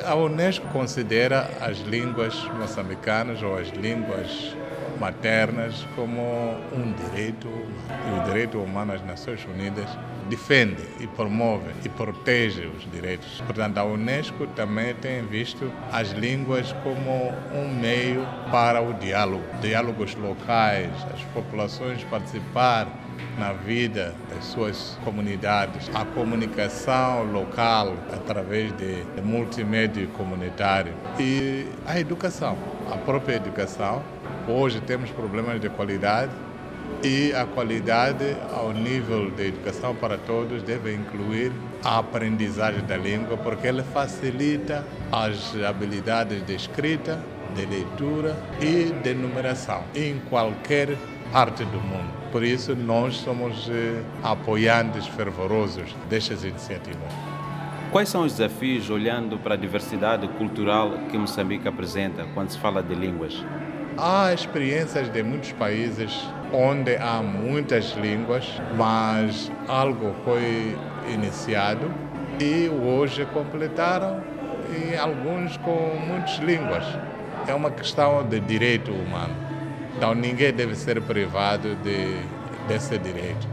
A Unesco considera as línguas moçambicanas ou as línguas maternas como um direito, e o direito humano das Nações Unidas defende e promove e protege os direitos. Portanto, a Unesco também tem visto as línguas como um meio para o diálogo, diálogos locais, as populações participar na vida das suas comunidades, a comunicação local através de multimédia comunitário e a educação, a própria educação. Hoje temos problemas de qualidade e a qualidade ao nível de educação para todos deve incluir a aprendizagem da língua, porque ela facilita as habilidades de escrita, de leitura e de numeração em qualquer parte do mundo. Por isso, nós somos apoiantes fervorosos destas iniciativas. Quais são os desafios olhando para a diversidade cultural que Moçambique apresenta quando se fala de línguas? Há experiências de muitos países onde há muitas línguas, mas algo foi iniciado e hoje completaram e alguns com muitas línguas. É uma questão de direito humano. Então ninguém deve ser privado desse direito.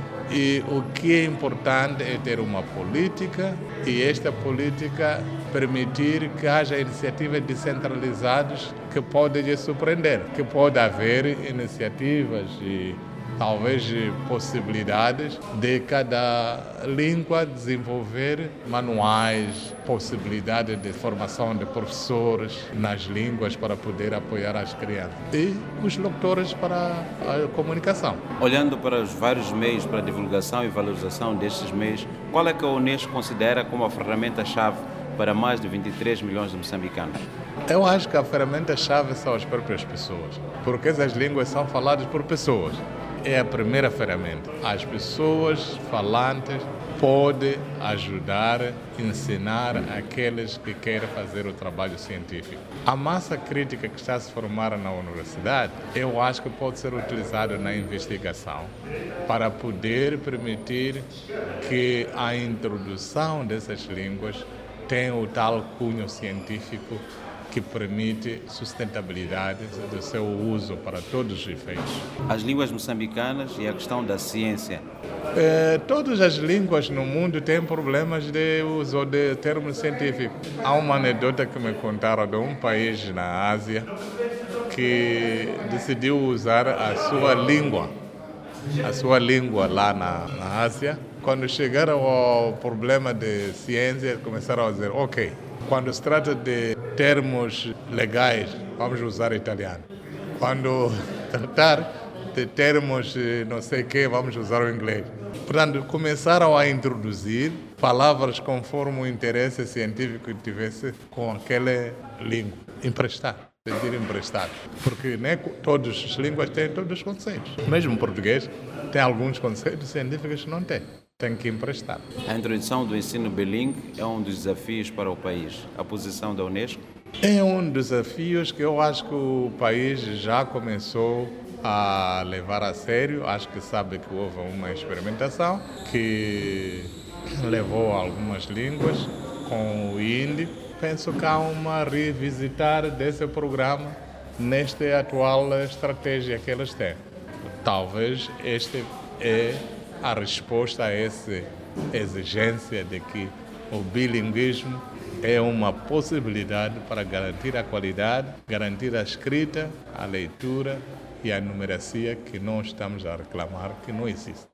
E o que é importante é ter uma política e esta política permitir que haja iniciativas descentralizadas que podem surpreender, que pode haver iniciativas e talvez possibilidades de cada língua desenvolver manuais, possibilidades de formação de professores nas línguas para poder apoiar as crianças e os locutores para a comunicação. Olhando para os vários meios para a divulgação e valorização destes meios, qual é que a Unesco considera como a ferramenta-chave para mais de 23 milhões de moçambicanos? Eu acho que a ferramenta-chave são as próprias pessoas, porque essas línguas são faladas por pessoas. É a primeira ferramenta. As pessoas falantes podem ajudar, ensinar aqueles que querem fazer o trabalho científico. A massa crítica que está a se formar na universidade, eu acho que pode ser utilizada na investigação para poder permitir que a introdução dessas línguas tenha o tal cunho científico que permite sustentabilidade do seu uso para todos os efeitos. As línguas moçambicanas e a questão da ciência. Todas as línguas no mundo têm problemas de uso de termos científicos. Há uma anedota que me contaram de um país na Ásia que decidiu usar a sua língua lá na Ásia. Quando chegaram ao problema de ciência, começaram a dizer, ok, quando se trata de termos legais, vamos usar italiano. Quando tratar de termos não sei o que, vamos usar o inglês. Portanto, começaram a introduzir palavras conforme o interesse científico que tivesse com aquela língua. Emprestar. Pedir emprestado. Porque nem todas as línguas têm todos os conceitos. Mesmo o português tem alguns conceitos científicos que não tem. Tem que emprestar. A introdução do ensino bilíngue é um dos desafios para o país. A posição da Unesco? É um dos desafios que eu acho que o país já começou a levar a sério. Acho que sabe que houve uma experimentação que levou algumas línguas com o hindi. Penso que há uma revisitar desse programa nesta atual estratégia que eles têm. Talvez este é a resposta a essa exigência de que o bilinguismo é uma possibilidade para garantir a qualidade, garantir a escrita, a leitura e a numeracia que nós estamos a reclamar que não existe.